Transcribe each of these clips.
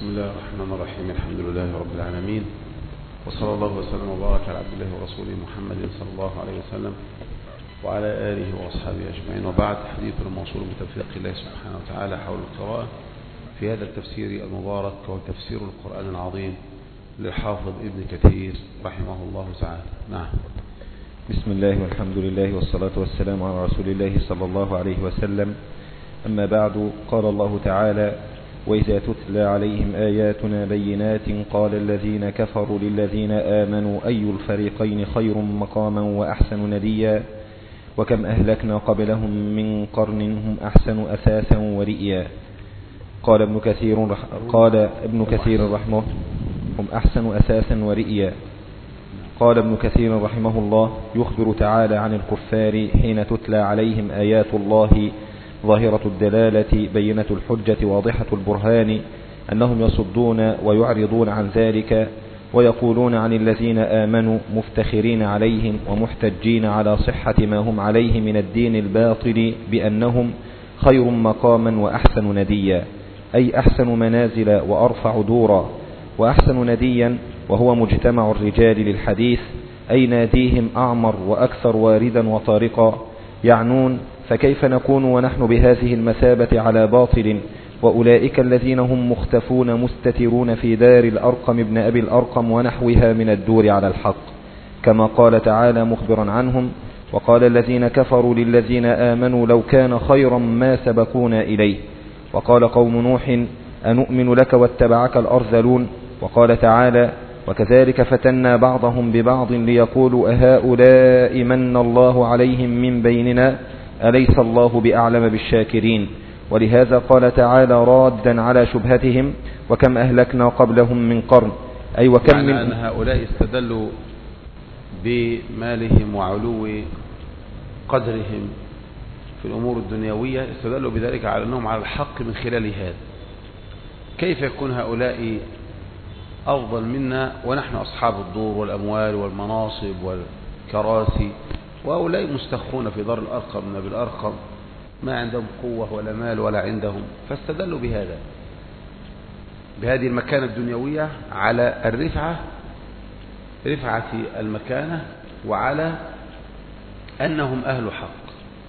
بسم الله الرحمن الرحيم. الحمد لله رب العالمين، وصلى الله وسلم وبارك على عبد الله ورسوله محمد صلى الله عليه وسلم وعلى آله وأصحابه أجمعين، وبعد. حديث الموصول بتوفيق الله سبحانه وتعالى حول القراءة في هذا التفسير المبارك، وهو تفسير القرآن العظيم للحافظ ابن كثير رحمه الله تعالى. نعم. بسم الله والحمد لله والصلاة والسلام على رسول الله صلى الله عليه وسلم. أما بعد، قال الله تعالى: وإذا تتلى عليهم آياتنا بينات قال الذين كفروا للذين آمنوا أي الفريقين خير مقاما وأحسن نديا وكم أهلكنا قبلهم من قرن هم أحسن أثاثا ورئيا. قال ابن كثير رحمه هم أحسن أثاثا ورئيا. قال ابن كثير رحمه الله: يخبر تعالى عن الكفار حين تتلى عليهم آيات الله ظاهرة الدلالة بينة الحجة واضحة البرهان أنهم يصدون ويعرضون عن ذلك، ويقولون عن الذين آمنوا مفتخرين عليهم ومحتجين على صحة ما هم عليه من الدين الباطل بأنهم خير مقاما وأحسن نديا، أي أحسن منازل وأرفع دورا، وأحسن نديا وهو مجتمع الرجال للحديث، أي ناديهم أعمر وأكثر واردا وطارقا. يعنون: فكيف نكون ونحن بهذه المثابة على باطل، وأولئك الذين هم مختفون مستترون في دار الأرقم ابن أبي الأرقم ونحوها من الدور على الحق، كما قال تعالى مخبرا عنهم: وقال الذين كفروا للذين آمنوا لو كان خيرا ما سبقونا إليه. وقال قوم نوح: أنؤمن لك واتبعك الأرذلون. وقال تعالى: وكذلك فتنا بعضهم ببعض ليقولوا أهؤلاء من الله عليهم من بيننا أليس الله بأعلم بالشاكرين. ولهذا قال تعالى رادا على شبهتهم: وكم أهلكنا قبلهم من قرن، أي وكم من أن هؤلاء استدلوا بمالهم وعلو قدرهم في الأمور الدنيوية، استدلوا بذلك على أنهم على الحق من خلال هذا. كيف يكون هؤلاء أفضل منا ونحن أصحاب الدور والأموال والمناصب والكراسي، وهؤلاء مستخفون في دار الأرقم من أبي الأرقم، ما عندهم قوة ولا مال ولا عندهم، فاستدلوا بهذه المكانة الدنيوية على رفعة المكانة، وعلى أنهم أهل حق.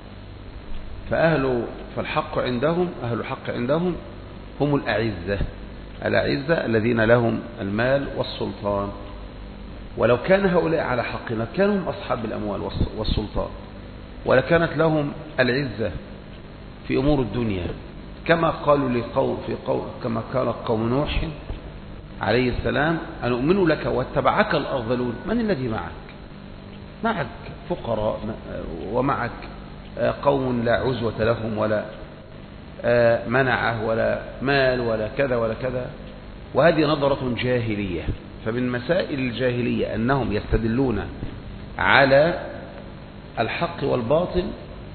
فالحق عندهم، أهل الحق عندهم هم الأعزة الذين لهم المال والسلطان. ولو كان هؤلاء على حقنا كانوا هم أصحاب الأموال والسلطان، ولكانت لهم العزة في أمور الدنيا، كما قالوا كما قال قوم نوح عليه السلام: أنؤمن لك واتبعك الأرذلون. من الذي معك فقراء، ومعك قوم لا عزوة لهم ولا منعه ولا مال ولا كذا ولا كذا. وهذه نظرة جاهلية. فمن مسائل الجاهلية أنهم يستدلون على الحق والباطل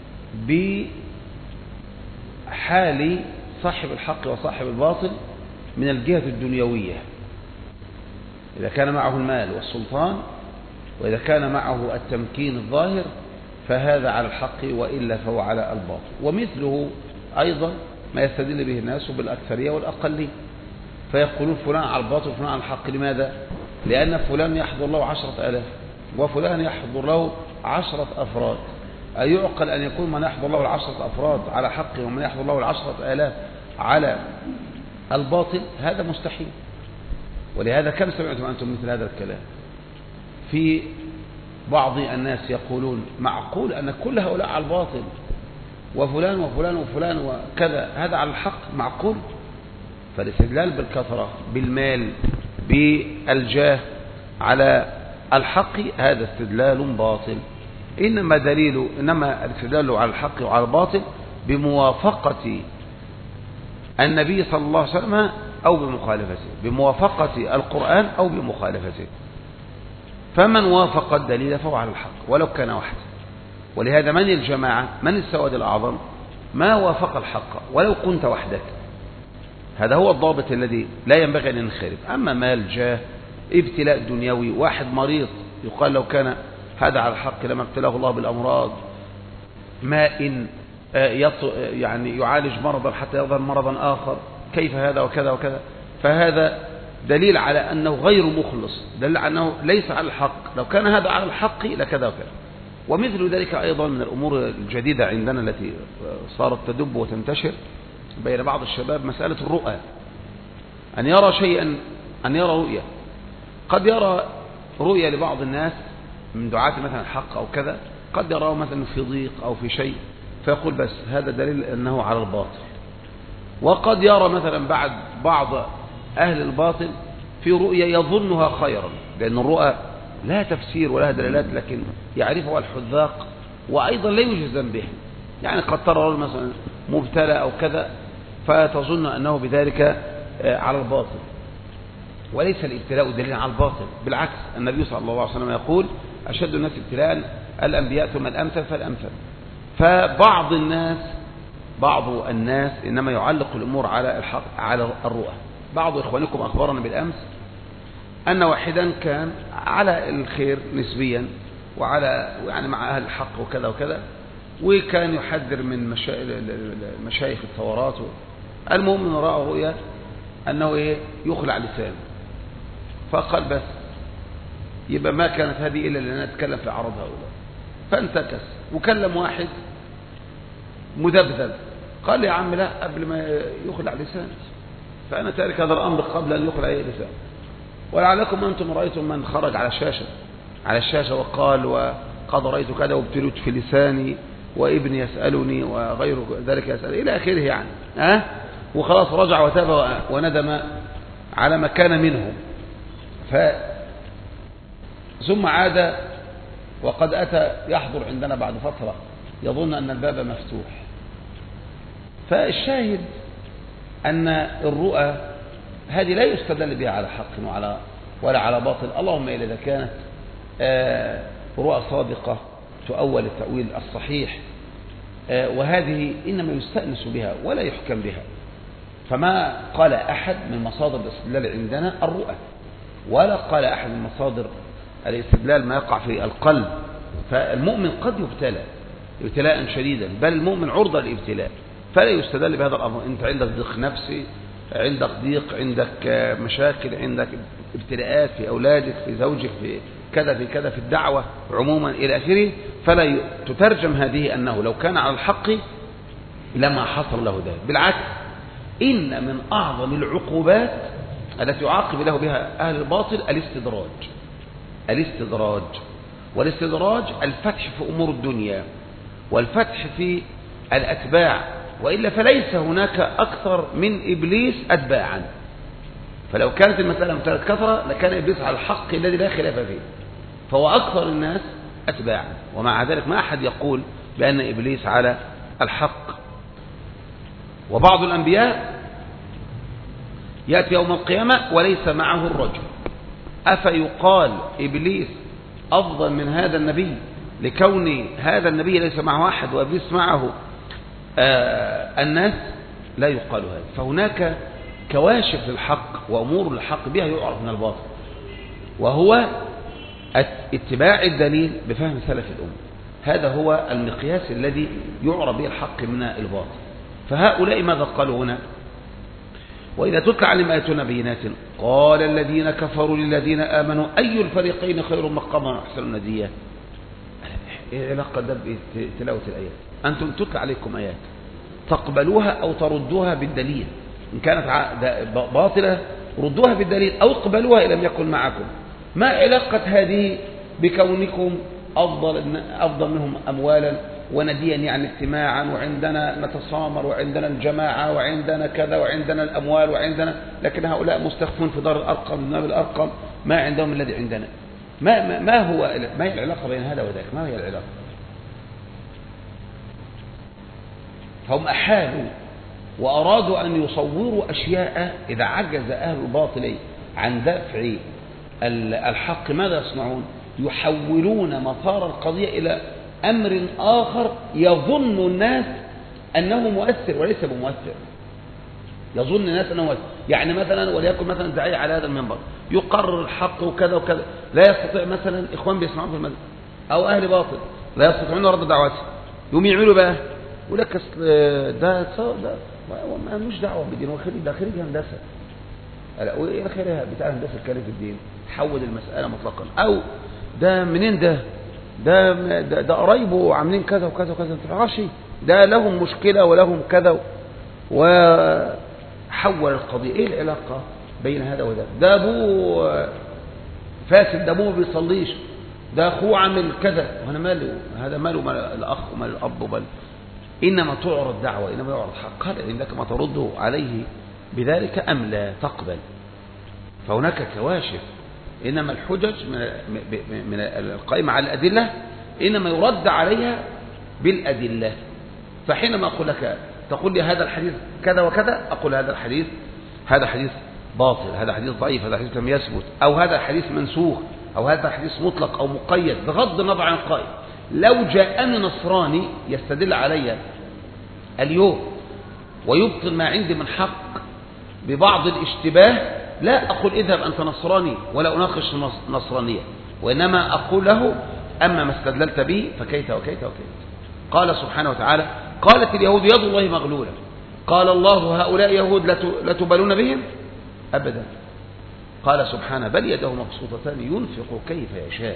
بحال صاحب الحق وصاحب الباطل من الجهة الدنيوية، إذا كان معه المال والسلطان، وإذا كان معه التمكين الظاهر فهذا على الحق، وإلا فهو على الباطل. ومثله أيضا ما يستدل به الناس بالأكثرية والأقلية، فيقولون فلان على الباطل وفلان على الحق. لماذا؟ لأن فلان يحضر له 10,000 وفلان يحضر له 10 أفراد. أيعقل أن يكون من يحضر له 10 أفراد على حق ومن يحضر له 10,000 على الباطل؟ هذا مستحيل. ولهذا كم سمعتم أنتم مثل هذا الكلام؟ في بعض الناس يقولون: معقول أن كل هؤلاء على الباطل وفلان وفلان وفلان وكذا هذا على الحق؟ معقول؟ فالاستدلال بالكثرة، بالمال، بالجاه على الحق هذا استدلال باطل. إنما الاستدلال على الحق وعلى الباطل بموافقة النبي صلى الله عليه وسلم أو بمخالفته، بموافقة القرآن أو بمخالفته. فمن وافق الدليل فهو على الحق ولو كان وحده. ولهذا من الجماعة، من السواد الأعظم؟ ما وافق الحق ولو كنت وحدك. هذا هو الضابط الذي لا ينبغي أن ينخرب. أما مال، جاه، ابتلاء دنيوي، واحد مريض يقال لو كان هذا على الحق لما ابتلاه الله بالأمراض، ماء يعني يعالج مرضا حتى يظهر مرضا آخر، كيف هذا وكذا وكذا. فهذا دليل على أنه غير مخلص، دليل على أنه ليس على الحق. لو كان هذا على الحق لكذا وكذا. ومثل ذلك أيضا من الأمور الجديدة عندنا التي صارت تدب وتنتشر بين بعض الشباب مسألة الرؤى، أن يرى شيئا، أن يرى رؤيا. قد يرى رؤيا لبعض الناس من دعاة مثلا الحق أو كذا، قد يراه مثلا في ضيق أو في شيء فيقول بس هذا دليل أنه على الباطل. وقد يرى مثلا بعض أهل الباطل في رؤيا يظنها خيرا، لأن الرؤى لا تفسير ولا دلالات، لكن يعرفها الحذاق وأيضا لا يجزم به. يعني قد ترى رجل مثلا مبتلى أو كذا فتظن أنه بذلك على الباطل، وليس الابتلاء دليل على الباطل. بالعكس، النبي صلى الله عليه وسلم يقول أشد الناس ابتلاء الأنبياء ثم الأمثل فالأمثل. فبعض الناس إنما يعلق الأمور على الحق، على الرؤى. بعض إخوانكم أخبرنا بالأمس أن واحدا كان على الخير نسبيا وعلى يعني مع أهل الحق وكذا وكذا، وكان يحذر من مشايخ الثورات. المهم أنه رأى رؤيا أنه يخلع لسانه، فقال بس يبقى ما كانت هذه إلا لأننا نتكلم في عرض هؤلاء. فانتكس وكلم واحد مذبذب، قال لي يا عم لا، قبل ما يخلع لسانه، فأنا تارك هذا الأمر قبل أن يخلع لسانه. ولعلكم أنتم رأيتم من خرج على الشاشة وقال وقد رأيت كذا وابتلت في لساني وابني يسألني وغير ذلك يسأل إلى آخره يعني وخلاص رجع وتاب وندم على ما كان منه. ثم عاد وقد أتى يحضر عندنا بعد فترة يظن أن الباب مفتوح. فالشاهد أن الرؤى هذه لا يستدل بها على حق ولا على باطل، اللهم إلا إذا كانت رؤى صادقة تؤول التأويل الصحيح، وهذه إنما يستأنس بها ولا يحكم بها. فما قال أحد من مصادر الاستدلال عندنا الرؤى، ولا قال أحد من مصادر الاستدلال ما يقع في القلب. فالمؤمن قد يبتلى ابتلاء شديدا، بل المؤمن عرضة للابتلاء، فلا يستدل بهذا الأمر. أنت عندك ضيق نفسي، عندك ضيق، عندك مشاكل، عندك ابتلاءات في أولادك، في زوجك، في كذا في الدعوة عموما إلى آخره، فلا تترجم هذه أنه لو كان على الحق لما حصل له ذلك. بالعكس، إن من أعظم العقوبات التي يعاقب له بها أهل الباطل الاستدراج. والاستدراج الفتح في أمور الدنيا والفتح في الأتباع، وإلا فليس هناك أكثر من إبليس أتباعا. فلو كانت المسألة مثلث كثرة لكان إبليس على الحق الذي لا خلاف فيه، فهو أكثر الناس أتباعا، ومع ذلك ما أحد يقول بأن إبليس على الحق. وبعض الأنبياء يأتي يوم القيامة وليس معه الرجل، أفيقال إبليس أفضل من هذا النبي لكون هذا النبي ليس معه أحد وإبليس معه الناس؟ لا يقال هذا. فهناك كواشف للحق وأمور الحق بها يعرف من الباطل، وهو اتباع الدليل بفهم سلف الأمة. هذا هو المقياس الذي يعرف به الحق من الباطل. فهؤلاء ماذا قالوا هنا؟ وإذا تتلى عليهم آياتنا بينات قال الذين كفروا للذين آمنوا أي الفريقين خير مقاما وأحسن نديا. إيه علاقة ده بتلاوة الآيات؟ أنتم تتلى عليكم آيات تقبلوها أو تردوها بالدليل، إن كانت باطلة ردوها بالدليل أو اقبلوها إن لم يكن معكم. ما علاقة هذه بكونكم أفضل منهم أموالا ونديا يعني اجتماعا، وعندنا نتصامر وعندنا الجماعة وعندنا كذا وعندنا الأموال وعندنا، لكن هؤلاء مستخفون في دار الأرقم من الأرقم ما عندهم الذي عندنا. ما هي العلاقة بين هذا وذاك؟ ما هي العلاقة؟ هم أحالوا وأرادوا أن يصوروا أشياء إذا عجز أهل الباطل عن دفع الحق ماذا يصنعون؟ يحولون مسار القضية إلى أمر آخر يظن الناس أنه مؤثر وليس بمؤثر. يظن الناس أنه مؤثر، يعني مثلا وليكن مثلا داعية على هذا المنبر يقرر الحق وكذا وكذا، لا يستطيع مثلا إخوان بيسمعون في المسجد أو أهل باطل لا يستطيعون رد دعوته، يوم يعملوا بقى يقول لك ده ما مش دعوة بدين، ده خريج هندسة، وإلى آخرها بتاع هندسة الكلام في الدين، حول المسألة مطلقا. أو ده منين ده قرايبه عاملين كذا وكذا وكذا، أنت ما تعرفش، ده لهم مشكلة ولهم كذا، وحول القضية. إيه العلاقة بين هذا وده؟ ده أبوه فاسد، ده أبوه ما بيصليش، ده أخوه عامل كذا، وأنا ماله؟ هذا ماله مال الأخ ومال الأب ومال. إنما تعرض دعوة، إنما يعرض حق، قال إنك ما ترد عليه بذلك أم لا تقبل. فهناك كواشف. إنما الحجج من القائمة على الأدلة إنما يرد عليها بالأدلة. فحينما أقول لك تقول لي هذا الحديث كذا وكذا، أقول هذا حديث باطل، هذا حديث ضعيف، هذا حديث لم يثبت، أو هذا حديث منسوخ، أو هذا حديث مطلق أو مقيد، بغض النظر عن القائل. لو جاءني نصراني يستدل علي اليوم ويبطل ما عندي من حق ببعض الاشتباه، لا أقول اذهب أنت نصراني ولا أناقش نصرانية، وإنما أقول له أما ما استدللت به فكيت وكيت وكيت. قال سبحانه وتعالى: قالت اليهود يد الله مغلولة، قال الله هؤلاء يهود لا تبالون بهم أبدا. قال سبحانه: بل يده مبسوطتان ينفق كيف يشاء.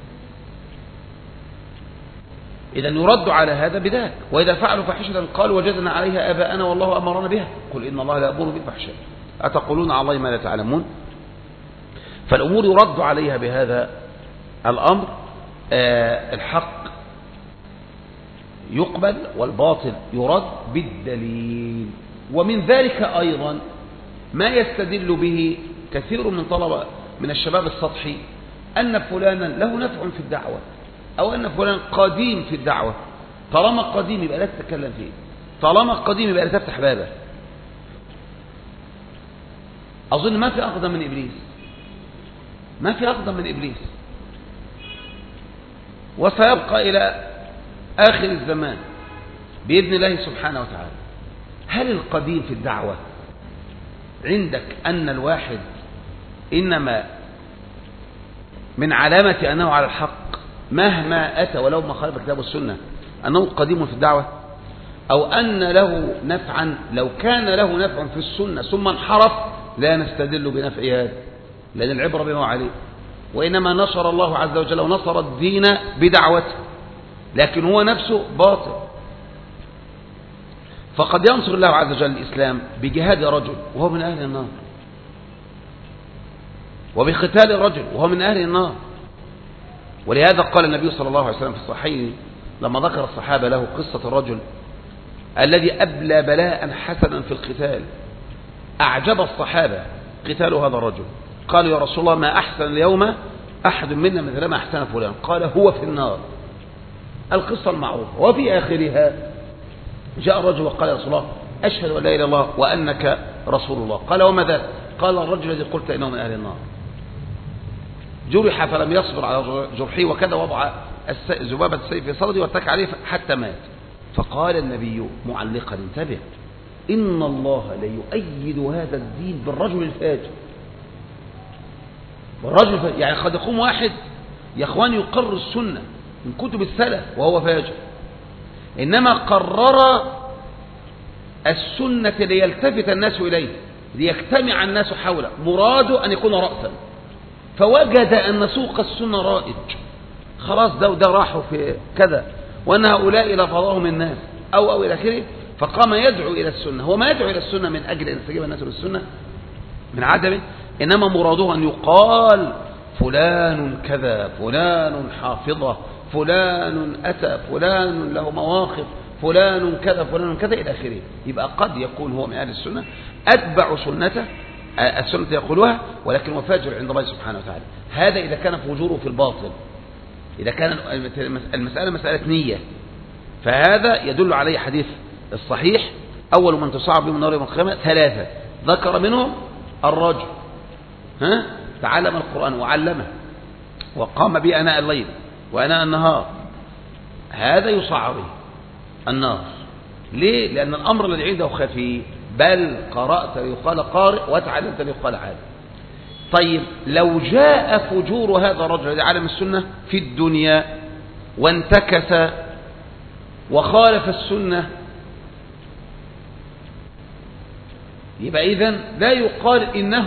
إذا يرد على هذا بذاك. وإذا فعلوا فاحشة قالوا وجدنا عليها آباءنا والله أمرنا بها، قل إن الله لا يأمر بالفحشاء أتقولون على الله ما لا تعلمون. فالأمور يرد عليها بهذا الأمر. الحق يقبل والباطل يرد بالدليل. ومن ذلك أيضا ما يستدل به كثير من الشباب السطحي أن فلانا له نفع في الدعوة، أو أن فلان قديم في الدعوة. طالما قديم يبقى لا تتكلم فيه، طالما قديم يبقى لا تفتح بابه. أظن ما في أقدم من إبليس، ما في أقدم من إبليس، وسيبقى إلى آخر الزمان بإذن الله سبحانه وتعالى. هل القديم في الدعوة عندك أن الواحد إنما من علامة أنه على الحق مهما أتى ولو ما خالف الكتاب والسنة أنه قديم في الدعوة، أو أن له نفعا لو كان له نفع في السنة ثم انحرف لا نستدل بنفع هذا، لأن العبرة بما عليه. وإنما نصر الله عز وجل ونصر الدين بدعوته، لكن هو نفسه باطل. فقد ينصر الله عز وجل الإسلام بجهاد رجل وهو من أهل النار، وبقتال رجل وهو من أهل النار. ولهذا قال النبي صلى الله عليه وسلم في الصحيح لما ذكر الصحابة له قصة الرجل الذي أبلى بلاء حسنا في القتال، أعجب الصحابة قتال هذا الرجل. قالوا: يا رسول الله ما أحسن اليوم أحد منا مثل ما أحسن فلان. قال: هو في النار. القصة المعروفة. وفي آخرها جاء الرجل وقال: يا رسول الله أشهد أن لا إله إلا الله وأنك رسول الله. قال: وما ذاك؟ قال: الرجل الذي قلت إنه من أهل النار. جرح فلم يصبر على جرحه، وكذا وضع ذبابة السيف في صدره واتكى عليه حتى مات. فقال النبي معلقا: انتبه، إن الله ليؤيد هذا الدين بالرجل الفاجر. يعني قد يقوم واحد يا اخوان يقرر السنة من كتب السلف وهو فاجر، إنما قرر السنة ليلتفت الناس إليه، ليجتمع الناس حوله، مراده أن يكون رأسا، فوجد أن سوق السنة رائج، خلاص ده راحوا في كذا، وأن هؤلاء لفظهم الناس أو إلى آخره، فقام يدعو إلى السنة. هو ما يدعو إلى السنة من أجل أن يستجيب الناس للسنة من عدمه، إنما مراده أن يقال فلان كذا، فلان حافظة، فلان أتى، فلان له مواقف، فلان كذا، فلان كذا إلى آخره. يبقى قد يكون هو من أهل السنة أتبع سنته، السنة يقولها، ولكن هو فاجر عند الله سبحانه وتعالى. هذا إذا كان فجوره في الباطل، إذا كان المسألة مسألة نية، فهذا يدل عليه حديث الصحيح: أول من تصعب بهم النار يوم القيامة ثلاثة، ذكر منهم الرجل تعلم القرآن وعلمه وقام به آناء الليل وآناء النهار، هذا يصعب به النار. ليه؟ لأن الأمر الذي عنده خفي، بل قرأت ليقال قارئ وتعلمت ليقال عالم. طيب لو جاء فجور هذا الرجل الذي علم السنة في الدنيا وانتكس وخالف السنة يبقى إذن لا يقال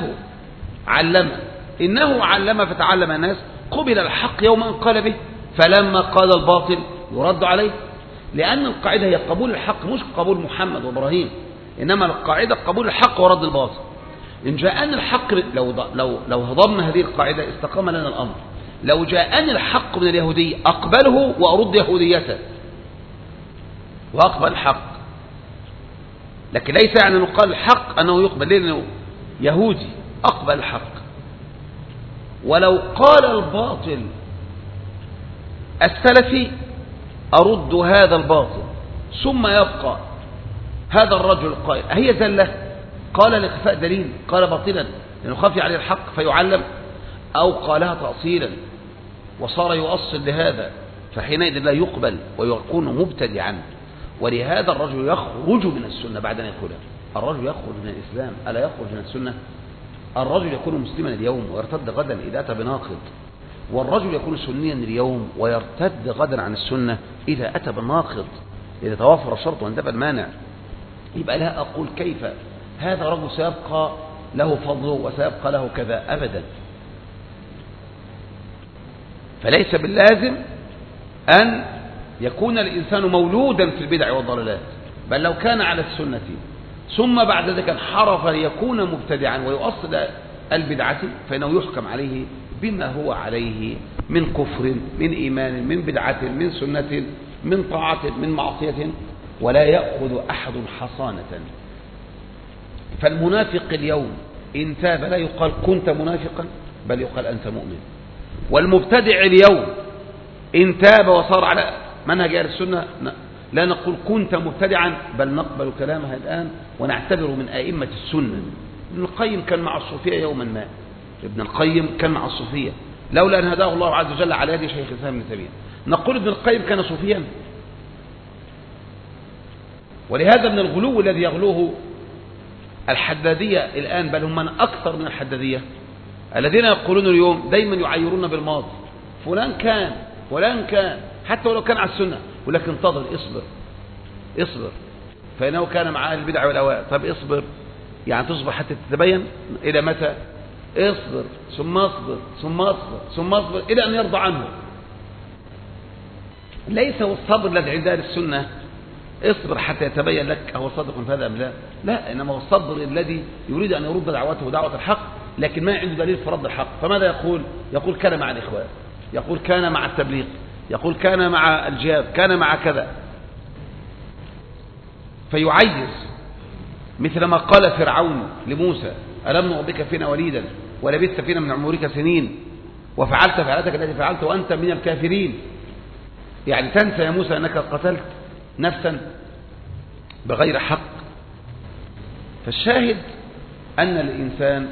إنه علم فتعلم الناس. قبل الحق يوم أن قال به، فلما قال الباطل يرد عليه، لأن القاعدة هي قبول الحق، مش قبول محمد وإبراهيم، إنما القاعدة قبول الحق ورد الباطل. إن جاءني الحق، لو هضمنا هذه القاعدة استقام لنا الأمر. لو جاءني الحق من اليهودية أقبله وأرد يهوديته وأقبل الحق، لكن ليس يعني نقال الحق أنه يقبل، لأنه يهودي أقبل الحق. ولو قال الباطل السلفي أرد هذا الباطل، ثم يبقى هذا الرجل القائل هي زلة، قال لإخفاء دليل، قال باطلا لأنه خفي عليه الحق فيعلم، أو قالها تأصيلا وصار يؤصل لهذا، فحينئذ لا يقبل ويكون مبتدعا. ولهذا الرجل يخرج من السنة بعد أن يقولها. الرجل يخرج من الإسلام ألا يخرج من السنة؟ الرجل يكون مسلما اليوم ويرتد غدا إذا أتى بناقض، والرجل يكون سنيا اليوم ويرتد غدا عن السنة إذا أتى بالناقض، إذا توافر الشرط وانتفى المانع. يبقى لا أقول كيف هذا رجل سيبقى له فضله وسيبقى له كذا، أبدا. فليس باللازم أن يكون الإنسان مولودا في البدع والضلالات، بل لو كان على السنة ثم بعد ذلك انحرف ليكون مبتدعا ويؤصل البدعة، فإنه يحكم عليه بما هو عليه من كفر، من إيمان، من بدعة، من سنة، من طاعة، من معصية، ولا يأخذ أحد حصانة. فالمنافق اليوم إن تاب لا يقال كنت منافقا، بل يقال أنت مؤمن. والمبتدع اليوم إن تاب وصار على منهج أهل السنة لا نقول كنت مبتدعا، بل نقبل كلامها الآن ونعتبر من أئمة السنة. ابن القيم كان مع الصوفية يوما ما، ابن القيم كان مع الصوفية لولا أن هداه الله عز وجل على يد شيخ الإسلام ابن تيمية. نقول ابن القيم كان صوفيا؟ ولهذا من الغلو الذي يغلوه الحدادية الآن، بل هم من أكثر من الحدادية، الذين يقولون اليوم دايما يعيرون بالماضي، فلان كان حتى ولو كان على السنة، ولكن انتظر، اصبر فإنه كان مع أهل البدع والأهواء. طب اصبر يعني تصبر حتى تتبين؟ إلى متى؟ اصبر ثم اصبر ثم اصبر ثم اصبر إلى أن يرضى عنه. ليس هو الصبر الذي عند أهل السنة اصبر حتى يتبين لك هو صادق في هذا أم لا، لا، إنما هو الصبر الذي يريد أن يرد دعوته ودعوة الحق، لكن ما عنده دليل في رد الحق. فماذا يقول؟ يقول كان مع الإخوان، يقول كان مع التبليغ، يقول كان مع الجهاد، كان مع كذا، فيعيز مثل ما قال فرعون لموسى ألم نربك فينا وليدا ولبثت فينا من عمرك سنين وفعلت فعلتك التي فعلت وأنت من الكافرين. يعني تنسى يا موسى أنك قتلت نفسا بغير حق. فالشاهد أن الإنسان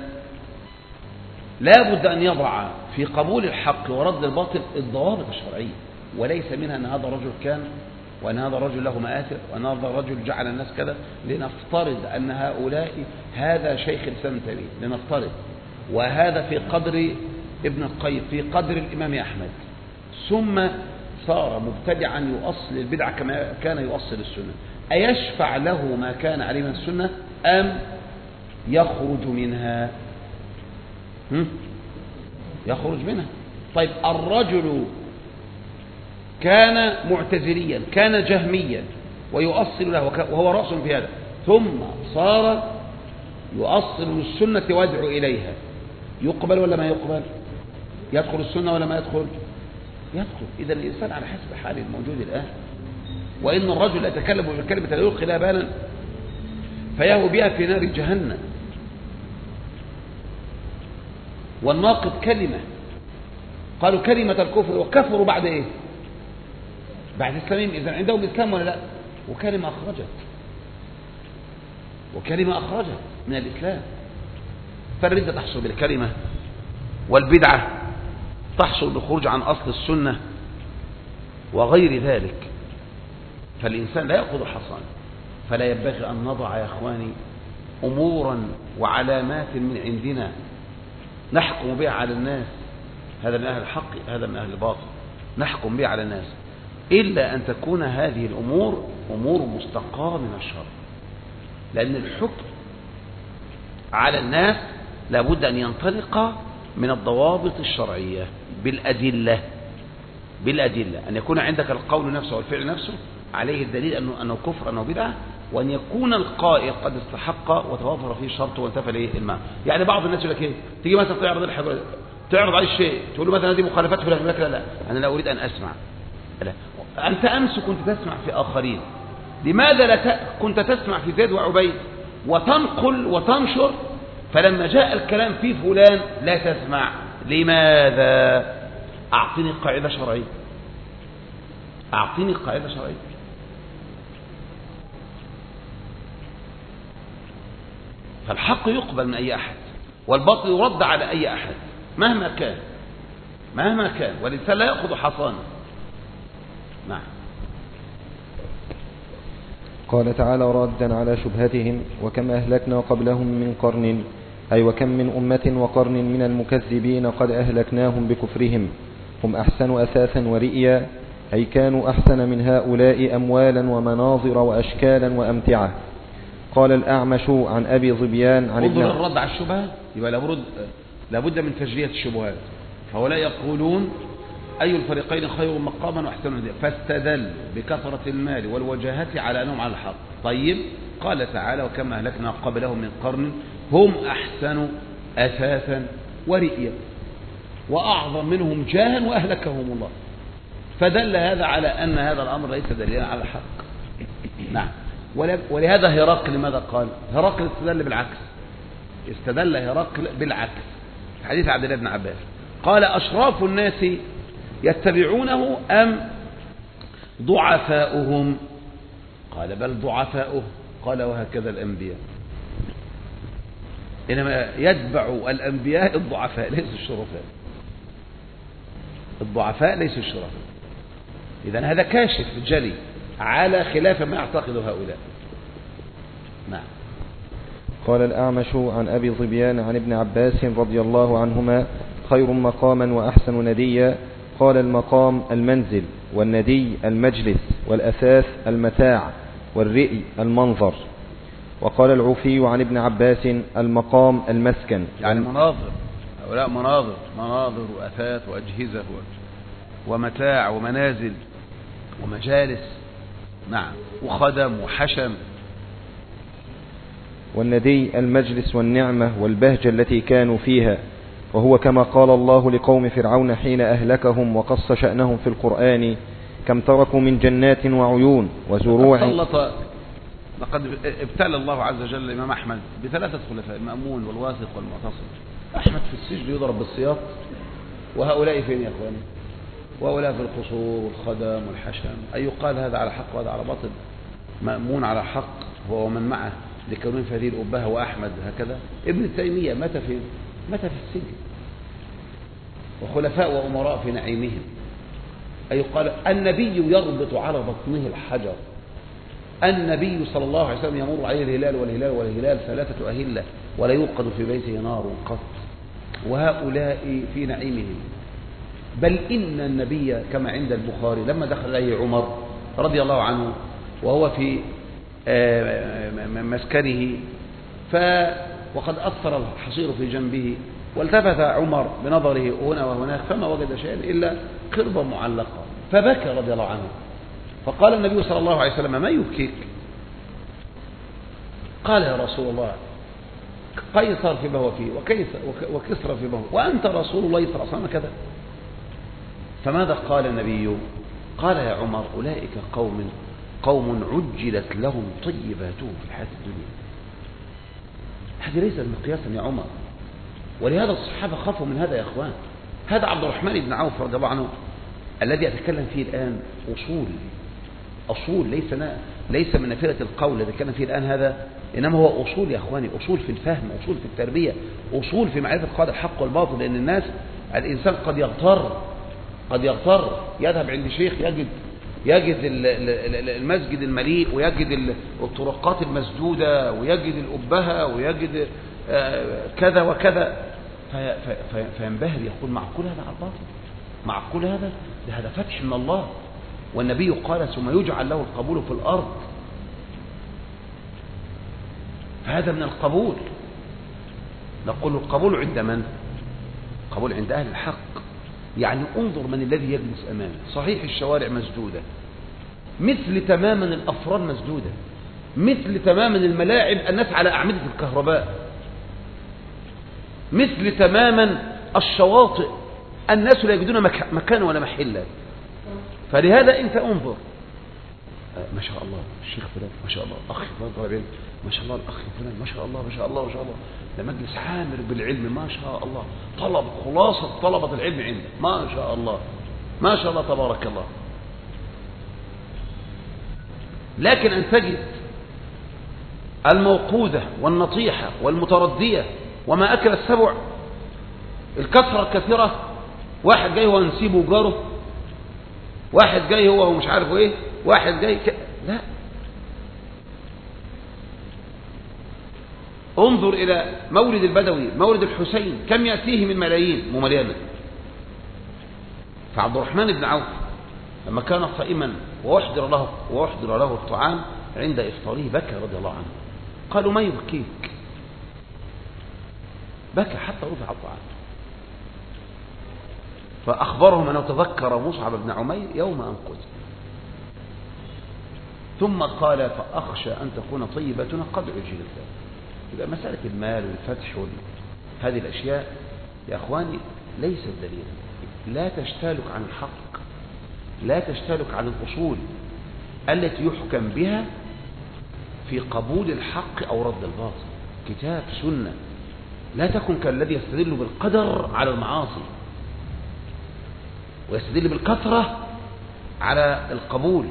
لا بد أن يضع في قبول الحق ورد الباطل الضوابط الشرعية، وليس منها أن هذا الرجل كان، وأن هذا الرجل له مآثر، وأن هذا الرجل جعل الناس كذا، لنفترض أن هؤلاء هذا شيخ الإسلام ابن تيمية، لنفترض، وهذا في قدر ابن القيم، في قدر الإمام أحمد، ثم صار مبتدعا يؤصل البدعة كما كان يؤصل السنة. أيشفع له ما كان عليه من السنة أم يخرج منها؟ يخرج منها. طيب الرجل كان معتزليا، كان جهميا ويؤصل له وهو رأس في هذا، ثم صار يؤصل للسنة ويدعو إليها، يقبل ولا ما يقبل؟ يدخل السنة ولا ما يدخل؟ يدخل. إذا الإنسان على حسب حاله الموجود الآن. وإن الرجل يتكلم بكلمة لا يلقي لها بالا فيهوي بها في نار جهنم. والناقض كلمة، قالوا كلمة الكفر، وكفروا بعد إيه؟ بعد الإسلام. إذا عندهم الإسلام ولا لا؟ وكلمة أخرجت من الإسلام. فالردة تحصل بالكلمة، والبدعة تحصل بالخروج عن أصل السنة وغير ذلك. فالإنسان لا يأخذ الحصان. فلا ينبغي أن نضع يا إخواني أمورا وعلامات من عندنا نحكم بها على الناس، هذا من أهل الحق هذا من أهل الباطل، نحكم بها على الناس، إلا أن تكون هذه الأمور أمور مستقاة من الشرع. لأن الحكم على الناس لابد أن ينطلق من الضوابط الشرعية بالأدلة، أن يكون عندك القول نفسه والفعل نفسه عليه الدليل أنه كفر أنه بدعة، وأن يكون القائل قد استحق وتوافر فيه الشرط وانتفى الماء. يعني بعض الناس يقول لك ايه، تيجي مثلا تعرض عليه الشيء، تقول له مثلا هذه مخالفات فلان، يقول لك لا أنا لا أريد أن أسمع. لا. أنت أمس كنت تسمع في آخرين، لماذا لا كنت تسمع في زيد وعبيد وتنقل وتنشر، فلما جاء الكلام في فلان لا تسمع؟ لماذا؟ أعطني قاعدة شرعية، أعطني قاعدة شرعية. فالحق يقبل من أي أحد، والباطل يرد على أي أحد مهما كان، والإنسان لا يأخذ حصانه. نعم. قال تعالى ردا على شبهتهم: وكم أهلكنا قبلهم من قرن، أي وكم من أمة وقرن من المكذبين قد أهلكناهم بكفرهم، هم أحسن أثاثا ورئيا، أي كانوا أحسن من هؤلاء أموالا ومناظر وأشكالا وأمتعة. قال الأعمش عن أبي ظبيان عن ابن انظر الرد على الشبهة، يبقى لابد من تجرية الشبهات. فهؤلاء يقولون أي الفريقين خير مقاما وأحسن نديا، فاستدل بكثرة المال والوجاهة على أنهم على الحق. طيب، قال تعالى: وكما أهلكنا قبلهم من قرن هم أحسن أثاثا ورئيا، وأعظم منهم جاها وأهلكهم الله. فدل هذا على أن هذا الأمر ليس دليلا على الحق. نعم. ولهذا هرقل ماذا قال؟ هرقل استدل هرقل بالعكس. حديث عبد الله بن عباس قال: أشراف الناس يتبعونه أم ضعفاؤهم؟ قال: بل ضعفاؤهم. قال: وهكذا الأنبياء، إنما يتبع الأنبياء الضعفاء ليسوا الشرفاء، الضعفاء ليسوا الشرفاء. إذن هذا كاشف جلي على خلاف ما يعتقد هؤلاء. نعم. قال الأعمش عن أبي ظبيان عن ابن عباس رضي الله عنهما: خير مقاما وأحسن نديا. قال: المقام المنزل، والندي المجلس، والأثاث المتاع، والرئي المنظر. وقال العوفي عن ابن عباس: المقام المسكن، يعني مناظر، هؤلاء مناظر وأثاث وأجهزة ومتاع ومنازل ومجالس. نعم. وخدم وحشم. والندي المجلس والنعمة والبهجة التي كانوا فيها، وهو كما قال الله لقوم فرعون حين أهلكهم وقص شأنهم في القرآن: كم تركوا من جنات وعيون وزروع. لقد ابتلى الله عز وجل الإمام أحمد بثلاثة خلفاء: المأمون والواثق والمعتصم. أحمد في السجن يضرب بالسياط، وهؤلاء فين يا أخواني؟ وهؤلاء في القصور والخدم والحشم. أي يقال هذا على حق وهذا على باطل؟ مأمون على حق هو ومن معه لكونهم في هذه الأبهة، وأحمد هكذا. ابن تيمية مات فين؟ مات في السجن. وخلفاء وأمراء في نعيمهم. أي يقال النبي يربط على بطنه الحجر، النبي صلى الله عليه وسلم يمر عليه الهلال والهلال 3 أهلة ولا يوقد في بيته نار قط، وهؤلاء في نعيمهم. بل إن النبي كما عند البخاري لما دخل عليه عمر رضي الله عنه وهو في مسكنه وقد أثر الحصير في جنبه، والتفت عمر بنظره هنا وهناك فما وجد شيئا إلا قربة معلقة، فبكى رضي الله عنه. فقال النبي صلى الله عليه وسلم: ما يبكيك؟ قال: يا رسول الله، قيصر في بهوتي وكسرى في بهوتي، وأنت رسول الله صلى الله عليه وسلم كذا. فماذا قال النبي؟ قال: يا عمر، أولئك قوم عجلت لهم طيباتهم في الحياة الدنيا. هذه ليست مقياسا يا عمر، ولهذا الصحابة خافوا من هذا يا أخوان. هذا عبد الرحمن بن عوف رضي الله عنه الذي أتكلم فيه الآن أصول ليس من نافلة القول الذي أتكلم فيه الآن، هذا إنما هو أصول يا أخواني، أصول في الفهم، أصول في التربية، أصول في معرفة قاعدة الحق والباطل. لأن الإنسان قد يغتر يذهب عند شيخ يجد المسجد المليء، ويجد الطرقات المسدودة، ويجد الأبهة، ويجد كذا وكذا، فينبهر يقول: معقول هذا على الباطل؟ معقول هذا فتح من الله. والنبي قال: ثم يجعل له القبول في الأرض. فهذا من القبول. نقول القبول عند من؟ قبول عند أهل الحق. يعني انظر من الذي يجلس أمامه. صحيح الشوارع مسدودة، مثل تماما الأفران مسدودة، مثل تماما الملاعب الناس على أعمدة الكهرباء، مثل تماما الشواطئ الناس لا يجدون مكان ولا محلا. فلهذا أنت انظر، ما شاء الله الشيخ فلان، ما شاء الله أخي فلان، ما شاء الله الأخ فلان، ما شاء الله ما شاء الله ما شاء الله، ده مجلس عامر بالعلم، ما شاء الله، طلب خلاصة طلبة العلم عنده، ما شاء الله ما شاء الله تبارك الله. لكن أن تجد الموقودة والنطيحة والمتردية وما أكل السبع، الكثرة الكثيرة، واحد جاي هو نسيبه جاره، واحد جاي هو مش عارف ايه، واحد جاي لا. انظر إلى مولد البدوي، مولد الحسين، كم يأتيه من ملايين ممليانا. فعبد الرحمن بن عوف لما كان صائما وأحضر له الطعام عند إفطاره بكى رضي الله عنه. قالوا ما يبكيك؟ بكى حتى رفع الطعام. فأخبرهم أنه تذكر مصعب بن عمير يوم أن قتل، ثم قال فأخشى أن تكون طيبتنا قد عجلت. إذا مسألة المال والفتح هذه الأشياء يا أخواني ليست دليلا. لا تشتالك عن الحق، لا تشتالك عن الأصول التي يحكم بها في قبول الحق أو رد الباطل، كتاب سنة. لا تكن كالذي يستدل بالقدر على المعاصي ويستدل بالكثرة على القبول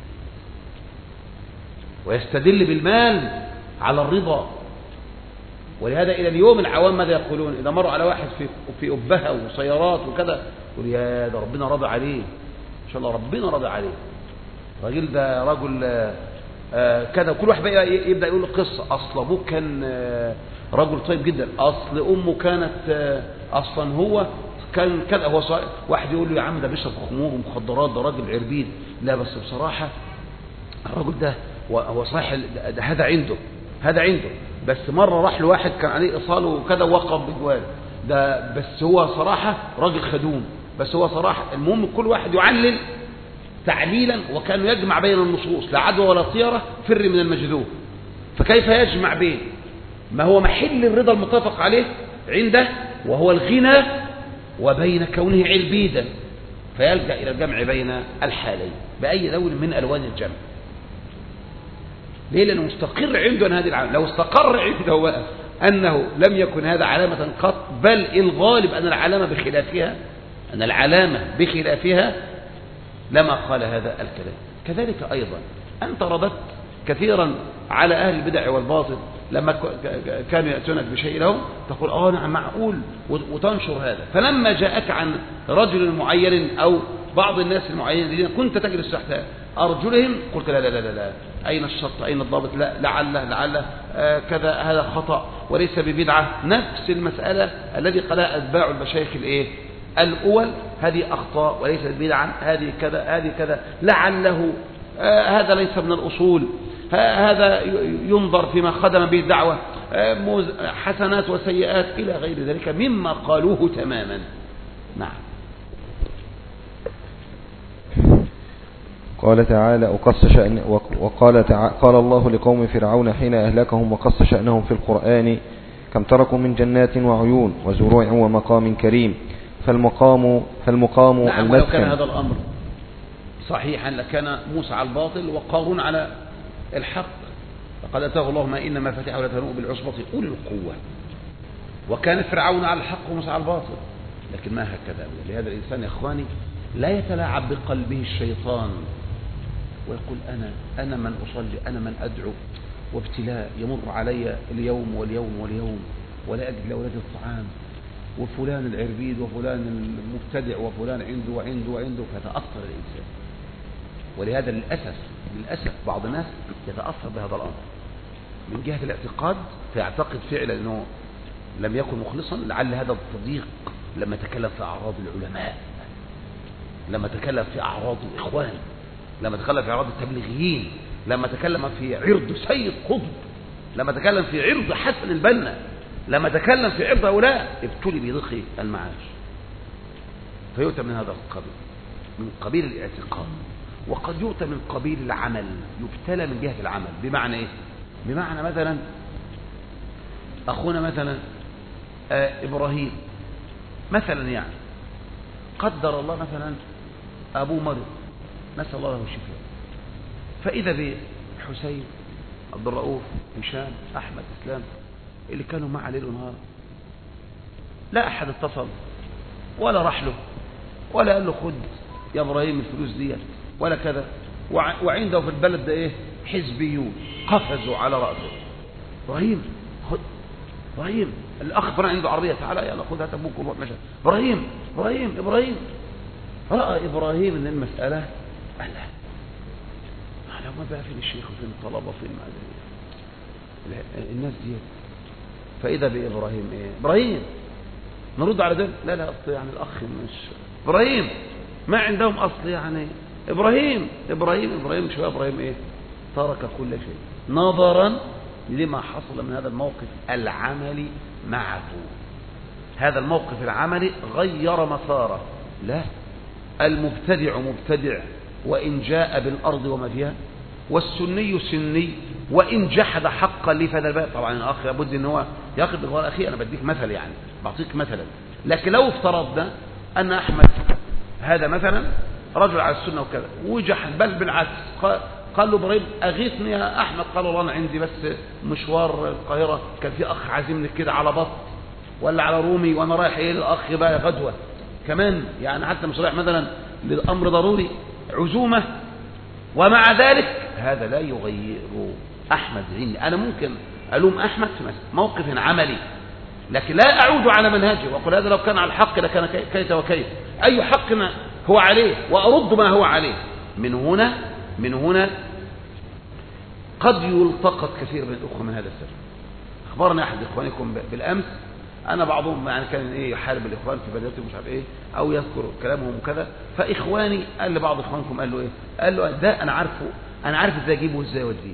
ويستدل بالمال على الرضا. ولهذا إلى اليوم العوام ماذا يقولون إذا مروا على واحد في أبهة وسيارات وكذا؟ يقول يا ده ربنا رضى عليه، إن شاء الله ربنا رضى عليه، الراجل ده رجل كذا. كل واحد بقى يبدأ يقول قصة، أصل أبوه كان رجل طيب جدا، أصل أمه كانت أصلا هو كان كذا. هو واحد يقول له يا عم ده بيشرب خمور ومخدرات، ده راجل عربيد. لا بس بصراحة الراجل ده هو صحيح ده هذا عنده بس مرة راح له واحد كان عليه إيصال وكذا ووقف بجواره ده، بس هو صراحة راجل خدوم، بس هو صراحة. المهم كل واحد يعلل تعليلا، وكان يجمع بين النصوص، لا عدوى ولا طيرة، فر من المجذوب. فكيف يجمع بين ما هو محل الرضا المتفق عليه عنده وهو الغنى وبين كونه علبيدا؟ فيلجأ إلى الجمع بين الحالين بأي لون من ألوان الجمع. ليه؟ لأنه مستقر عنده أن هذه العلامة. لو استقر عنده بقى أنه لم يكن هذا علامة قط، بل الغالب أن العلامة بخلافها لما قال هذا الكلام. كذلك أيضا أنت رددت كثيرا على أهل البدع والباطل لما كانوا يأتونك بشيء لهم تقول نعم معقول وتنشر هذا. فلما جاءك عن رجل معين أو بعض الناس المعينين الذين كنت تجلس تحت أرجلهم قلت لا لا لا لا، أين الشرط أين الضابط؟ لا لعله كذا، هذا خطأ وليس ببدعة. نفس المسألة الذي قالها أتباع المشايخ الأول، هذه أخطاء وليست بدعا، هذه كذا لعله هذا ليس من الأصول، هذا ينظر فيما خدم به الدعوة، حسنات وسيئات إلى غير ذلك مما قالوه تماما. نعم. قال تعالى قال الله لقوم فرعون حين أهلكهم وقص شأنهم في القرآن كم تركوا من جنات وعيون وزروع ومقام كريم فالمقام نعم. ولو كان هذا الأمر صحيحا لكان موسى على الباطل وقارون على الحق. فقد أتاه الله ما إنما فتحه لتنوء بالعصبة أولي القوة. وكان فرعون على الحق وموسى على الباطل، لكن ما هكذا. لهذا الإنسان يا إخواني لا يتلاعب بقلبه الشيطان ويقول أنا من أصلي، أنا من أدعو، وابتلاء يمر علي اليوم واليوم ولا أجد لأولاد الطعام، وفلان العربيد وفلان المبتدع وفلان عنده فتأثر الإنسان. ولهذا للأسف بعض الناس يتأثر بهذا الأمر من جهة الاعتقاد، فيعتقد فعلا أنه لم يكن مخلصا. لعل هذا التضييق لما تكلم في أعراض العلماء، لما تكلم في أعراض الإخوان، لما تكلم في أعراض التبليغيين، لما تكلم في عرض سيد قطب، لما تكلم في عرض حسن البنا، لما تكلم في عرض هؤلاء ابتلي بضيق المعاش، فيؤتى من هذا القبيل، من قبيل الاعتقاد. وقد يؤتى من قبيل العمل، يبتلى من جهة العمل. بمعنى ايه؟ بمعنى مثلا اخونا مثلا ابراهيم مثلا، يعني قدر الله مثلا ابوه مرض، نسأل الله له الشفاء، فاذا بحسين، عبد الرؤوف، هشام، احمد، اسلام، اللي كانوا معه ليل ونهار، لا احد اتصل ولا راح له ولا قال له خد يا ابراهيم الفلوس ديت ولا كذا. وعنده في البلد ده ايه؟ حزبيون قفزوا على راسه، ابراهيم خد، ابراهيم الاخ فلان عنده عربيه، تعالى يلا خد هات ابوك وروح مشى، ابراهيم ابراهيم ابراهيم. راى ابراهيم ان المساله اهلا لو ما بقى فين الشيخ وفين الطلبه وفين الناس دي. فاذا بابراهيم ايه؟ ابراهيم نرد على دول؟ لا اصل يعني الاخ مش ابراهيم، ما عندهم اصل يعني ابراهيم شويه ابراهيم ايه؟ ترك كل شيء نظرا لما حصل من هذا الموقف العملي معه. هذا الموقف العملي غير مساره. لا، المبتدع مبتدع وإن جاء بالأرض وما فيها، والسني سني وإن جحد حقا لي فهذا الباب. طبعا الأخ لابد أن هو يأخذ بالغوار الأخير. أنا بديك مثل، يعني بعطيك مثلا. لكن لو افترضنا أن أحمد هذا مثلا رجل على السنة وكذا وجحد، بل بالعكس قال له ابراهيم اغيثني يا احمد، قال والله انا عندي بس مشوار القاهره، كان في اخ عازمني كده على بط ولا على رومي وانا رايح ايه الاخ بقى غدوه كمان، يعني حتى مش رايح مثلا للامر ضروري عزومه. ومع ذلك هذا لا يغير احمد ذهني. انا ممكن الوم احمد في موقف عملي، لكن لا اعود على منهجه واقول هذا لو كان على الحق لكان كيت وكيت، اي حق هو عليه وارد ما هو عليه. من هنا قد يلتقط كثير من الأخوة من هذا السبب. أخبرنا أحد إخوانكم بالأمس، أنا بعضهم يعني كان إيه يحارب الإخوان في بدايته مش عارف إيه أو يذكر كلامهم وكذا، فإخواني قال لبعض إخوانكم قال له إيه؟ قال له ده أنا عارف إزاي أجيبه وإزاي أوديه.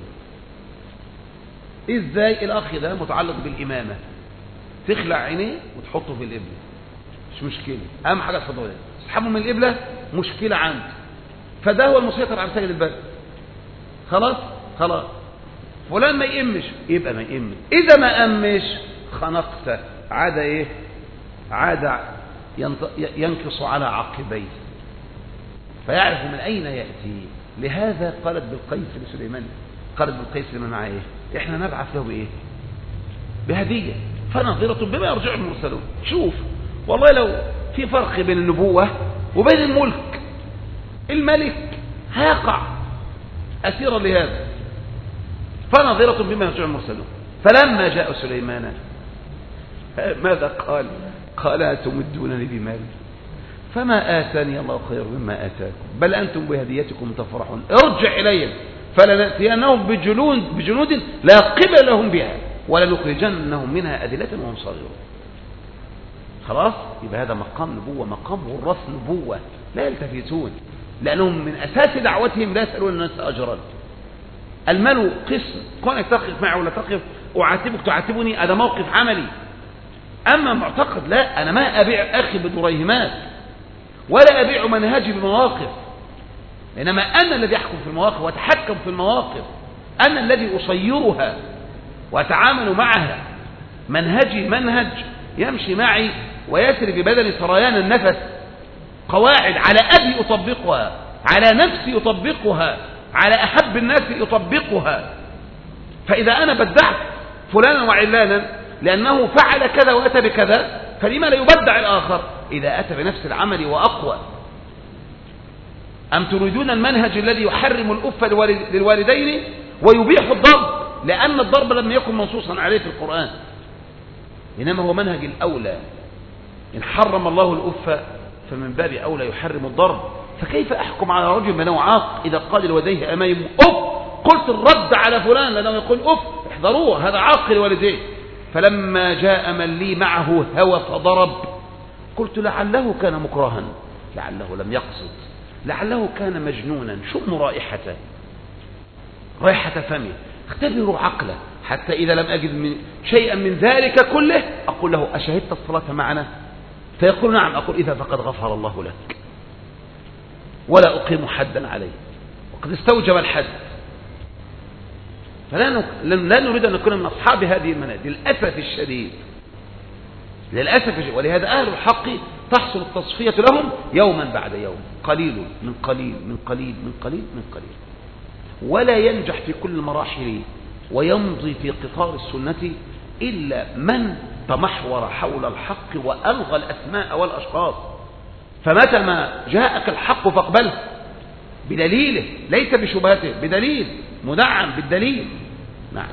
إزاي؟ الأخ ده متعلق بالإمامة، تخلع عينيه وتحطه في القبلة مش مشكلة، أهم حاجة الفضولية، تسحبه من القبلة مشكلة عنده، فده هو المسيطر على سائر البلد. خلاص فلان ما يقمش يبقى ما يقمش، إذا ما قمش خنقت عاد إيه؟ عاد ينكص على عقبيه، فيعرف من أين يأتي. لهذا قالت بالقيس لسليمان، قالت بالقيس لمن معه إيه؟ إحنا نبعث له بإيه؟ بهدية فنظرة بما يرجع المرسلون. شوف والله لو في فرق بين النبوة وبين الملك، الملك هيقع أسيرا لهذا، فنظرة بما يرجع المرسلون. فلما جاء سليمان ماذا قال؟ قال أتمدونني بمال فما آتاني الله خير مما آتاكم بل أنتم بهديتكم تفرحون ارجع إليهم فلنأتينهم بجنود لا قبل لهم بها ولنخرجنهم منها أذلة وهم صاغرون. خلاص يبقى هذا مقام نبوة، مقام وراث نبوة لا يلتفتون، لأنهم من أساس دعوتهم لا يسألون الناس أجرا. المال قسم، كونك تقف معي ولا تقف أعاتبك تعاتبني، هذا موقف عملي. أما معتقد لا، أنا ما أبيع أخي بدريهمات ولا أبيع منهجي بمواقف، إنما أنا الذي أحكم في المواقف وأتحكم في المواقف، أنا الذي أصيرها وأتعامل معها. منهجي منهج يمشي معي ويسري ببدني سريان النفس، قواعد على أبي أطبقها، على نفسي أطبقها، على أحب الناس أطبقها. فإذا أنا بدعت فلانا وعلانا لأنه فعل كذا وأتى بكذا، فلما لا يبدع الآخر إذا أتى بنفس العمل وأقوى؟ أم تريدون المنهج الذي يحرم الأف للوالدين ويبيح الضرب؟ لأن الضرب لم يكن منصوصا عليه في القرآن، إنما هو منهج الأولى. إن حرم الله الأف فمن باب أولى يحرم الضرب. فكيف أحكم على رجل من عاق إذا قال لوالديه أمام أف؟ قلت الرد على فلان لأنه يقول أف احذروه هذا عاق لوالديه. فلما جاء من لي معه هوى فضرب قلت لعله كان مكرها، لعله لم يقصد، لعله كان مجنونا، شم رائحته، رائحة فمه، اختبروا عقله. حتى إذا لم أجد شيئا من ذلك كله أقول له أشهدت الصلاة معنا؟ فيقول نعم. أقول إذا فقد غفر الله لك ولا أقيم حدا عليه وقد استوجب الحد. فلا نريد أن نكون من أصحاب هذه المنازل للأسف الشديد، ولهذا أهل الحق تحصل التصفية لهم يوما بعد يوم، قليل من قليل من قليل من قليل من قليل، ولا ينجح في كل المراحل ويمضي في قطار السنة إلا من تمحور حول الحق وألغى الأسماء والأشخاص. فمتى ما جاءك الحق فاقبله بدليله، ليس بشبهته، بدليل مدعم بالدليل. نعم.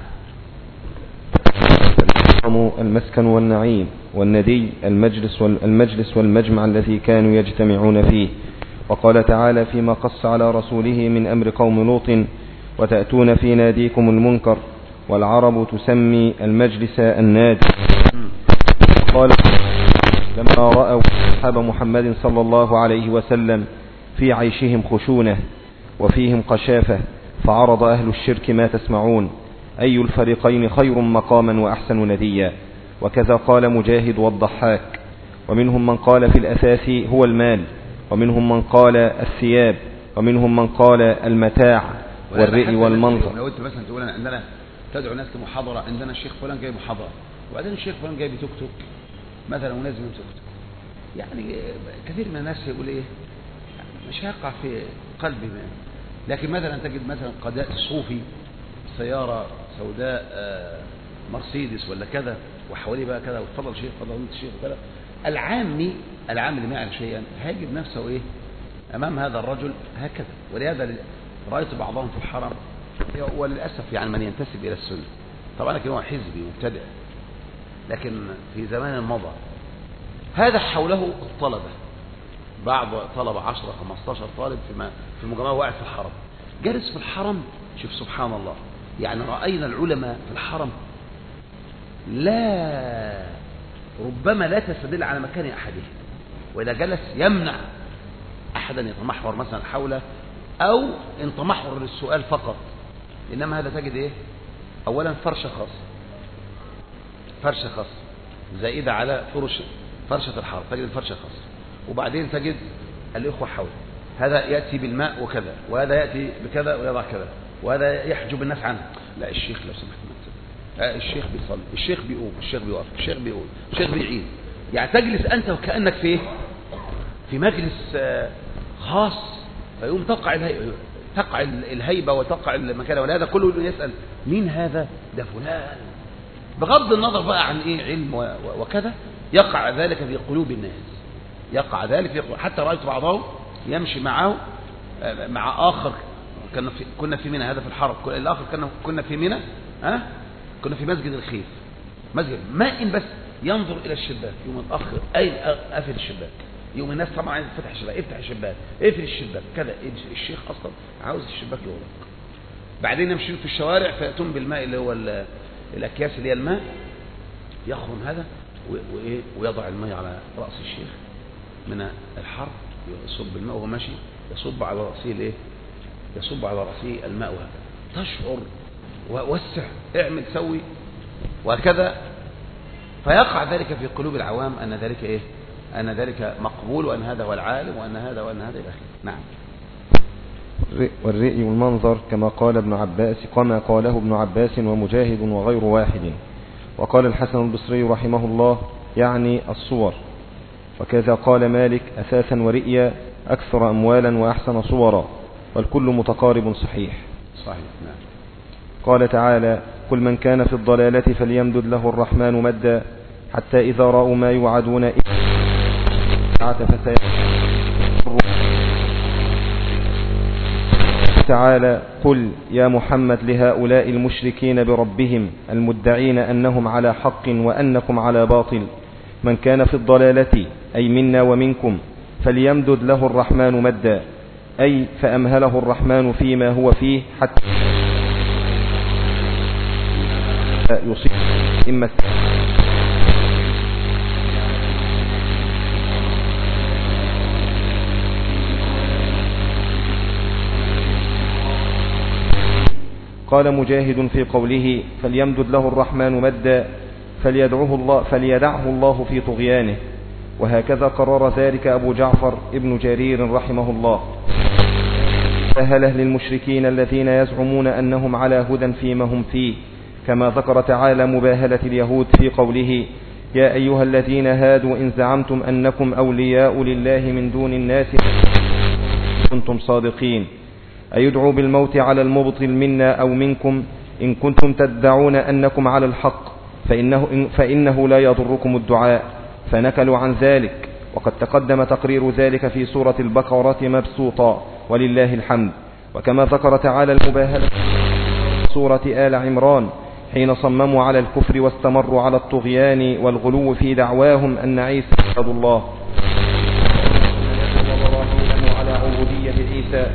المسكن والنعيم، والندي المجلس والمجمع الذي كانوا يجتمعون فيه. وقال تعالى فيما قص على رسوله من أمر قوم لوط: وتأتون في ناديكم المنكر، والعرب تسمي المجلس النادي. قال لما رأوا أصحاب محمد صلى الله عليه وسلم في عيشهم خشونة وفيهم قشافة، فعرض أهل الشرك ما تسمعون، أي الفريقين خير مقاما وأحسن نديا. وكذا قال مجاهد والضحاك. ومنهم من قال في الأساس هو المال، ومنهم من قال الثياب، ومنهم من قال المتاع والرئي والمنظر. لو انت مثلا تقول عندنا تدعو الناس لمحاضرة، عندنا الشيخ فلان جاي محاضرة، وبعدين الشيخ فلان جاي بتوك توك مثلا ونازل من توك توك، يعني كثير من الناس يقول ايه مش هيقع في قلبي ما. لكن مثلا تجد مثلا قضاء صوفي سيارة سوداء مرسيدس ولا كذا وحواليه بقى كذا، وتفضل شيخ فضل انت شيخ وكذا. العام اللي ما يعرف شيئا هيجد نفسه ايه امام هذا الرجل هكذا. ولهذا رأيت بعضهم في الحرم، وللأسف يعني من ينتسب إلى السنة، طبعا لكن هو حزبي مبتدع، لكن في زمان مضى هذا حوله الطلبة، بعض طلبة 10 15 طالب في مجموعة واحد في الحرم، جالس في الحرم. شوف سبحان الله، يعني رأينا العلماء في الحرم لا ربما لا تستدل على مكان أحدهم، وإذا جلس يمنع أحدا يتمحور مثلا حوله أو إن تمحور للسؤال فقط. إنما هذا تجد إيه؟ أولا فرشة خاصة زائدة على فرشة الحرب، تجد الفرشة خاصة، وبعدين تجد الإخوة حوله، هذا يأتي بالماء وكذا، وهذا يأتي بكذا ويضع كذا، وهذا يحجب الناس عنه. لا الشيخ لو سمحت الشيخ بيصلي، الشيخ بيقوم، الشيخ بيوقف، الشيخ بيقول، الشيخ بيعيد. يعني تجلس أنت وكأنك في مجلس خاص، فيقوم تقع الهيبة وتقع المكانة. ولهذا كله يسأل مين هذا؟ ده فلان، بغض النظر بقى عن ايه علم وكذا. يقع ذلك في قلوب الناس، يقع ذلك في قلوب. حتى رأيت بعضهم يمشي معه مع آخر، كنا في منى، هذا في الحرب، الآخر كنا في منى، كنا في مسجد الخيف، مسجد ما إن بس ينظر إلى الشباك، يوم الأخ قافل الشباك، يوم الناس طبعا عايز تفتح الشباك، افتح الشباك، اقفل الشباك كذا. الشيخ اصلا عاوز الشباك يغلق. بعدين يمشون في الشوارع فيأتون بالماء اللي هو الاكياس اللي هي الماء، يخرم هذا ويضع الماء على رأس الشيخ من الحر، يصب الماء وهو ماشي، يصب على رأسه يصب على رأسه الماء، وهكذا تشعر ووسع اعمل سوي وهكذا. فيقع ذلك في قلوب العوام أن ذلك أن ذلك مقبول، وأن هذا هو العالم، وأن هذا وأن هذا إلى آخره. نعم. والرئي والمنظر كما قاله ابن عباس ومجاهد وغير واحد. وقال الحسن البصري رحمه الله يعني الصور. وكذا قال مالك أساسا ورئيا أكثر أموالا وأحسن صورا، والكل متقارب صحيح. نعم. قال تعالى: قل من كان في الضلالة فليمدد له الرحمن مدا حتى إذا رأوا ما يوعدون تعالى: قل يا محمد لهؤلاء المشركين بربهم المدعين أنهم على حق وأنكم على باطل، من كان في الضلالة أي منا ومنكم فليمدد له الرحمن مدا، أي فأمهله الرحمن فيما هو فيه حتى يصيب إما قال مجاهد في قوله فليمدد له الرحمن مدا فليدعه الله في طغيانه. وهكذا قرر ذلك أبو جعفر ابن جرير رحمه الله. سهله للمشركين الذين يزعمون أنهم على هدى فيما هم فيه، كما ذكر تعالى مباهلة اليهود في قوله يا أيها الذين هادوا إن زعمتم أنكم أولياء لله من دون الناس كنتم صادقين، أيدعو بالموت على المبطل منا أو منكم إن كنتم تدعون أنكم على الحق فإنه لا يضركم الدعاء، فنكلوا عن ذلك. وقد تقدم تقرير ذلك في سورة البقرة مبسوطا ولله الحمد. وكما ذكر تعالى المباهلة سورة آل عمران حين صمموا على الكفر واستمروا على الطغيان والغلو في دعواهم أن عيسى عبد الله على عبودية عيسى.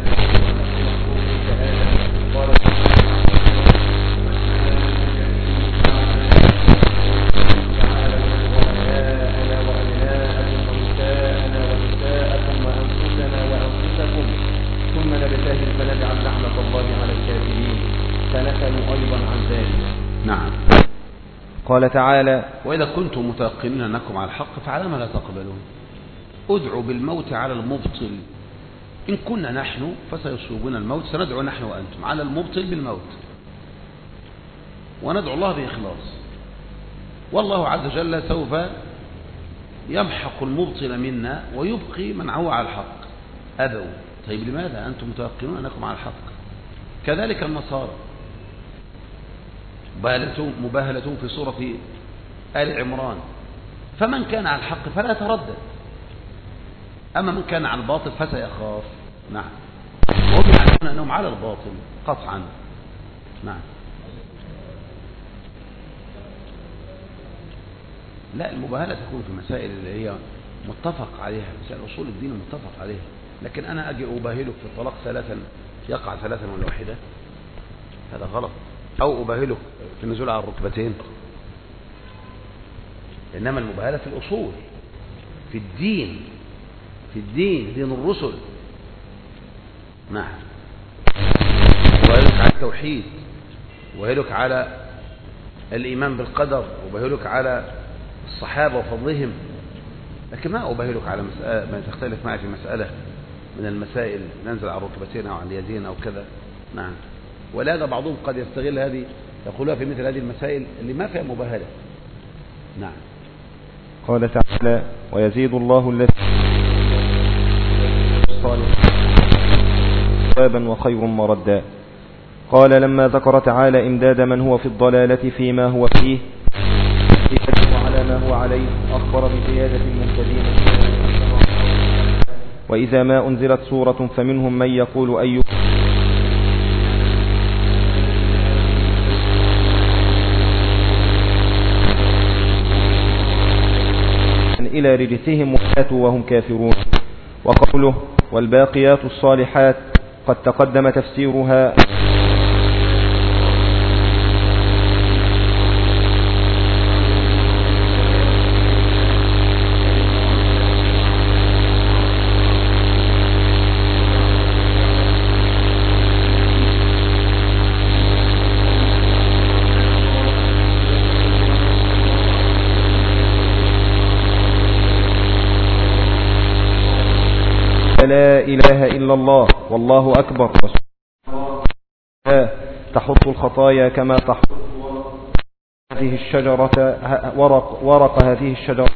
نعم. قال تعالى وإذا كنتم متيقنين أنكم على الحق فعلى ما لا تقبلون ادعوا بالموت على المبطل إن كنا نحن فسيصيبون الموت سندعو نحن وأنتم على المبطل بالموت وندعو الله بإخلاص، والله عز وجل سوف يمحق المبطل منا ويبقي من هو على الحق. أبوا. طيب لماذا أنتم متيقنون أنكم على الحق؟ كذلك النصارى مباهلتهم في سورة آل عمران فمن كان على الحق فلا يتردد، أما من كان على الباطل فسيخاف. نعم. وهم يعلمون أنهم على الباطل قطعا. نعم. لا، المباهلة تكون في مسائل اللي هي متفق عليها، مسائل أصول الدين متفق عليها، لكن أنا أجي أباهلك في الطلاق ثلاثا يقع ثلاثا ولا واحدة، هذا غلط. أو أباهلك في النزول على الركبتين. إنما المباهلة في الأصول، في الدين، دين الرسل. نعم. وباهلك على التوحيد، وباهلك على الإيمان بالقدر، وباهلك على الصحابة وفضلهم، لكن ما أباهلك على مسألة ما تختلف معي في مسألة من المسائل ننزل على الركبتين أو على اليدين أو كذا. نعم. ولهذا بعضهم قد يستغل هذه يقولها في مثل هذه المسائل اللي ما فيها مباهلة. نعم. قال تعالى ويزيد الله الذي ثوابا وخير مردا. قال لما ذكر تعالى إمداد من هو في الضلالة فيما هو فيه على ما هو عليه أخبر بزيادة المهتدين. وإذا ما أنزلت سورة فمنهم من يقول أي إلى رجسهم وماتوا وهم كافرون. وقوله والباقيات الصالحات قد تقدم تفسيرها لا إله إلا الله والله أكبر تحط الخطايا كما تحط هذه الشجرة ورق هذه الشجرة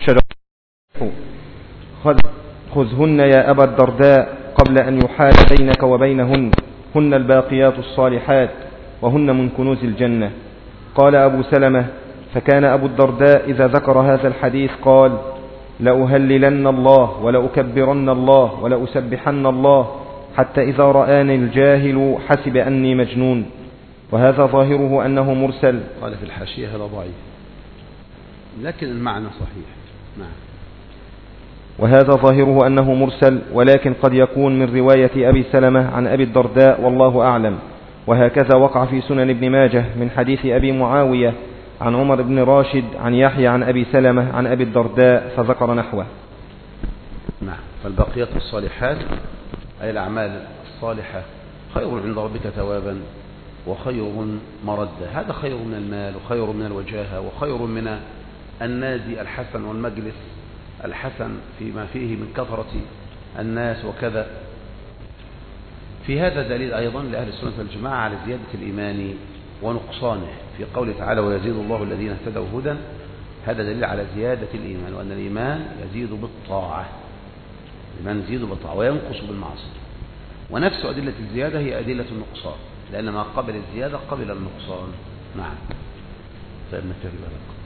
خذهن يا أبا الدرداء قبل أن يحال بينك وبينهن هن الباقيات الصالحات وهن من كنوز الجنة. قال أبو سلمة فكان أبو الدرداء إذا ذكر هذا الحديث قال لأهللن الله ولأكبرن الله ولأسبحن الله حتى إذا رآني الجاهل حسب أني مجنون. وهذا ظاهره أنه مرسل. قال في الحاشية هذا ضعيف لكن المعنى صحيح. نعم. وهذا ظاهره أنه مرسل ولكن قد يكون من رواية أبي سلمة عن أبي الدرداء والله أعلم. وهكذا وقع في سنن ابن ماجه من حديث أبي معاوية عن عمر بن راشد عن يحيى عن أبي سلمة عن أبي الدرداء فذكر نحوه. نعم. فالبقيات الصالحات أي الأعمال الصالحة خير عند ربك ثوابا وخير مردة. هذا خير من المال وخير من الوجاهة وخير من النادي الحسن والمجلس الحسن فيما فيه من كثرة الناس وكذا. في هذا دليل أيضا لأهل السنة والجماعة على زيادة الإيمان ونقصانه في قوله تعالى ويزيد الله الذين اهتدوا هدى. هذا دليل على زيادة الإيمان، وأن الإيمان يزيد بالطاعة، الإيمان يزيد بالطاعة وينقص بالمعصية. ونفس أدلة الزيادة هي أدلة النقصان، لأن ما قبل الزيادة قبل النقصان. نعم. فإن في ذلك